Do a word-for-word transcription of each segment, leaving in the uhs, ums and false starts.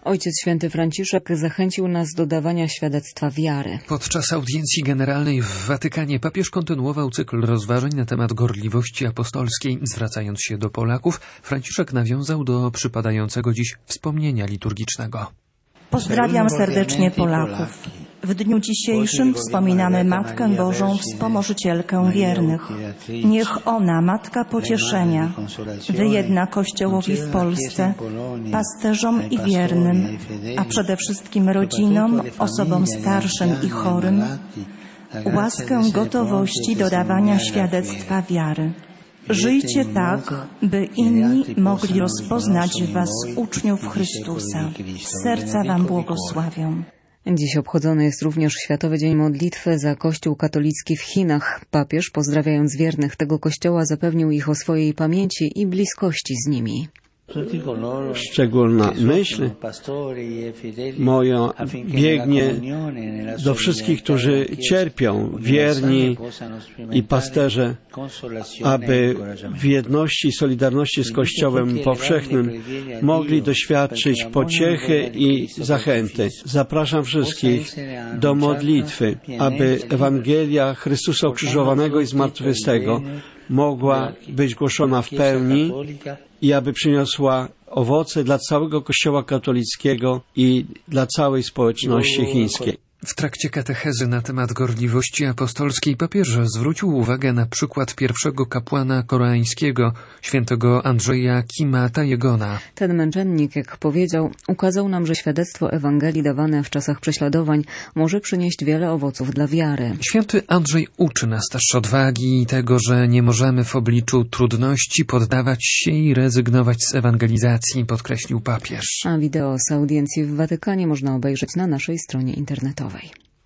Ojciec Święty Franciszek zachęcił nas do dawania świadectwa wiary. Podczas audiencji generalnej w Watykanie papież kontynuował cykl rozważań na temat gorliwości apostolskiej. Zwracając się do Polaków, Franciszek nawiązał do przypadającego dziś wspomnienia liturgicznego. Pozdrawiam serdecznie Polaków. W dniu dzisiejszym wspominamy Matkę Bożą, wspomożycielkę wiernych. Niech ona, Matka Pocieszenia, wyjedna Kościołowi w Polsce, pasterzom i wiernym, a przede wszystkim rodzinom, osobom starszym i chorym, łaskę gotowości do dawania świadectwa wiary. Żyjcie tak, by inni mogli rozpoznać w was uczniów Chrystusa. Z serca wam błogosławię. Dziś obchodzony jest również Światowy Dzień Modlitwy za Kościół katolicki w Chinach. Papież, pozdrawiając wiernych tego kościoła, zapewnił ich o swojej pamięci i bliskości z nimi. Szczególna myśl moja biegnie do wszystkich, którzy cierpią, wierni i pasterze, aby w jedności i solidarności z Kościołem powszechnym mogli doświadczyć pociechy i zachęty. Zapraszam wszystkich do modlitwy, aby Ewangelia Chrystusa ukrzyżowanego i zmartwychwstałego mogła być głoszona w pełni i aby przyniosła owoce dla całego Kościoła katolickiego i dla całej społeczności chińskiej. W trakcie katechezy na temat gorliwości apostolskiej papież zwrócił uwagę na przykład pierwszego kapłana koreańskiego, świętego Andrzeja Kima Taegona. Ten męczennik, jak powiedział, ukazał nam, że świadectwo Ewangelii dawane w czasach prześladowań może przynieść wiele owoców dla wiary. Święty Andrzej uczy nas też odwagi i tego, że nie możemy w obliczu trudności poddawać się i rezygnować z ewangelizacji, podkreślił papież. A wideo z audiencji w Watykanie można obejrzeć na naszej stronie internetowej.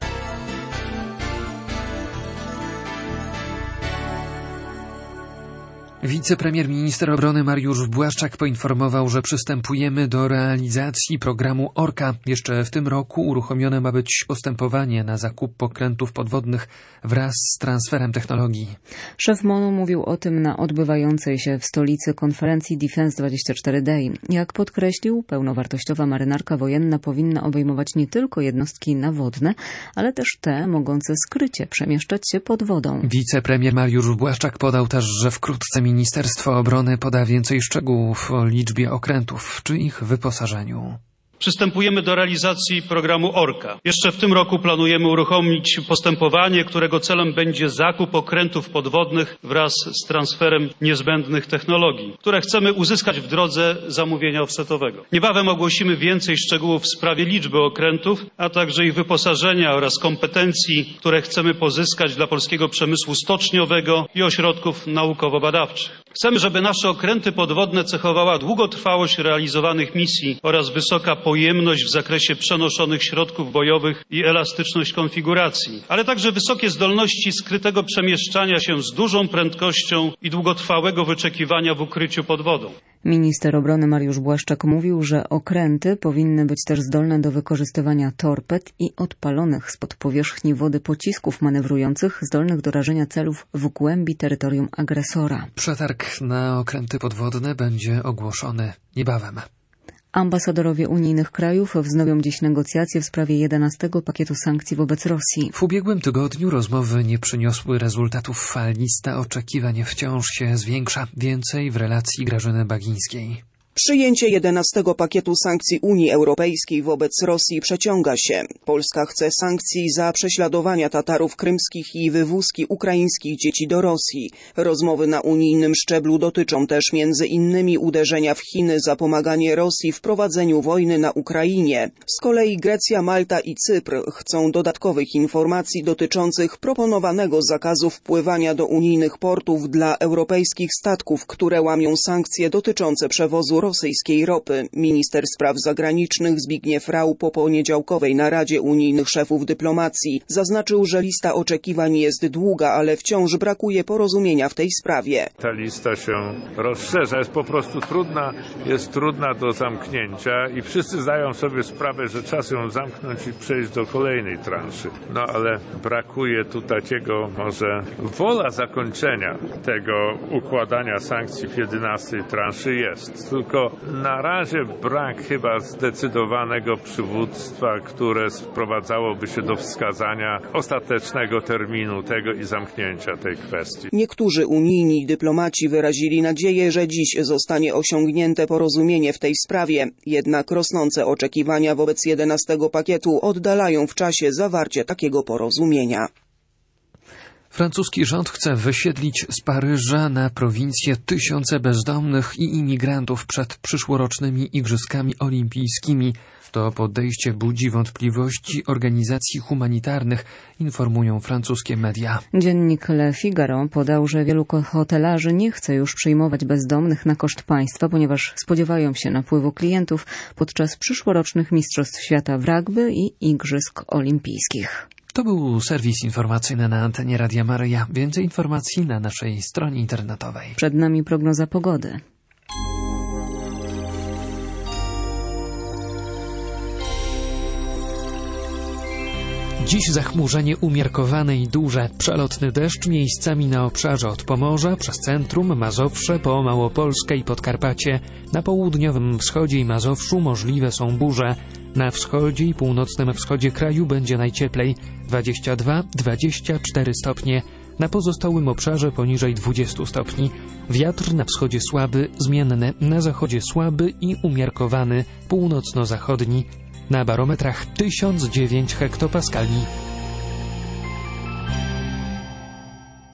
Wicepremier minister obrony Mariusz Błaszczak poinformował, że przystępujemy do realizacji programu Orka. Jeszcze w tym roku uruchomione ma być postępowanie na zakup pokrętów podwodnych wraz z transferem technologii. Szef M O N-u mówił o tym na odbywającej się w stolicy konferencji Defense dwadzieścia cztery Day. Jak podkreślił, pełnowartościowa marynarka wojenna powinna obejmować nie tylko jednostki nawodne, ale też te mogące skrycie przemieszczać się pod wodą. Wicepremier Mariusz Błaszczak podał też, że wkrótce Ministerstwo Obrony poda więcej szczegółów o liczbie okrętów czy ich wyposażeniu. Przystępujemy do realizacji programu Orka. Jeszcze w tym roku planujemy uruchomić postępowanie, którego celem będzie zakup okrętów podwodnych wraz z transferem niezbędnych technologii, które chcemy uzyskać w drodze zamówienia offsetowego. Niebawem ogłosimy więcej szczegółów w sprawie liczby okrętów, a także ich wyposażenia oraz kompetencji, które chcemy pozyskać dla polskiego przemysłu stoczniowego i ośrodków naukowo-badawczych. Chcemy, żeby nasze okręty podwodne cechowała długotrwałość realizowanych misji oraz wysoka pojemność w zakresie przenoszonych środków bojowych i elastyczność konfiguracji, ale także wysokie zdolności skrytego przemieszczania się z dużą prędkością i długotrwałego wyczekiwania w ukryciu pod wodą. Minister obrony Mariusz Błaszczak mówił, że okręty powinny być też zdolne do wykorzystywania torped i odpalonych spod powierzchni wody pocisków manewrujących, zdolnych do rażenia celów w głębi terytorium agresora. Przetarg na okręty podwodne będzie ogłoszony niebawem. Ambasadorowie unijnych krajów wznowią dziś negocjacje w sprawie jedenastego pakietu sankcji wobec Rosji. W ubiegłym tygodniu rozmowy nie przyniosły rezultatów, a lista oczekiwań wciąż się zwiększa. Więcej w relacji Grażyny Bagińskiej. Przyjęcie jedenastego pakietu sankcji Unii Europejskiej wobec Rosji przeciąga się. Polska chce sankcji za prześladowania Tatarów krymskich i wywózki ukraińskich dzieci do Rosji. Rozmowy na unijnym szczeblu dotyczą też między innymi uderzenia w Chiny za pomaganie Rosji w prowadzeniu wojny na Ukrainie. Z kolei Grecja, Malta i Cypr chcą dodatkowych informacji dotyczących proponowanego zakazu wpływania do unijnych portów dla europejskich statków, które łamią sankcje dotyczące przewozu rosyjskiej ropy. Minister spraw zagranicznych Zbigniew Rau po poniedziałkowej naradzie unijnych szefów dyplomacji zaznaczył, że lista oczekiwań jest długa, ale wciąż brakuje porozumienia w tej sprawie. Ta lista się rozszerza, jest po prostu trudna, jest trudna do zamknięcia i wszyscy zdają sobie sprawę, że czas ją zamknąć i przejść do kolejnej transzy. No ale brakuje tu takiego może wola zakończenia tego układania sankcji w jedenastej transzy jest. Tylko tylko na razie brak chyba zdecydowanego przywództwa, które sprowadzałoby się do wskazania ostatecznego terminu tego i zamknięcia tej kwestii. Niektórzy unijni dyplomaci wyrazili nadzieję, że dziś zostanie osiągnięte porozumienie w tej sprawie. Jednak rosnące oczekiwania wobec jedenastego pakietu oddalają w czasie zawarcie takiego porozumienia. Francuski rząd chce wysiedlić z Paryża na prowincję tysiące bezdomnych i imigrantów przed przyszłorocznymi Igrzyskami Olimpijskimi. To podejście budzi wątpliwości organizacji humanitarnych, informują francuskie media. Dziennik Le Figaro podał, że wielu hotelarzy nie chce już przyjmować bezdomnych na koszt państwa, ponieważ spodziewają się napływu klientów podczas przyszłorocznych Mistrzostw Świata w rugby i Igrzysk Olimpijskich. To był serwis informacyjny na antenie Radia Maryja. Więcej informacji na naszej stronie internetowej. Przed nami prognoza pogody. Dziś zachmurzenie umiarkowane i duże. Przelotny deszcz miejscami na obszarze od Pomorza przez centrum, Mazowsze, po Małopolskę i Podkarpacie. Na południowym wschodzie i Mazowszu możliwe są burze. Na wschodzie i północnym wschodzie kraju będzie najcieplej dwadzieścia dwa do dwudziestu czterech stopnie. Na pozostałym obszarze poniżej dwudziestu stopni. Wiatr na wschodzie słaby, zmienny, na zachodzie słaby i umiarkowany, północno-zachodni. Na barometrach tysiąc dziewięć hektopaskali.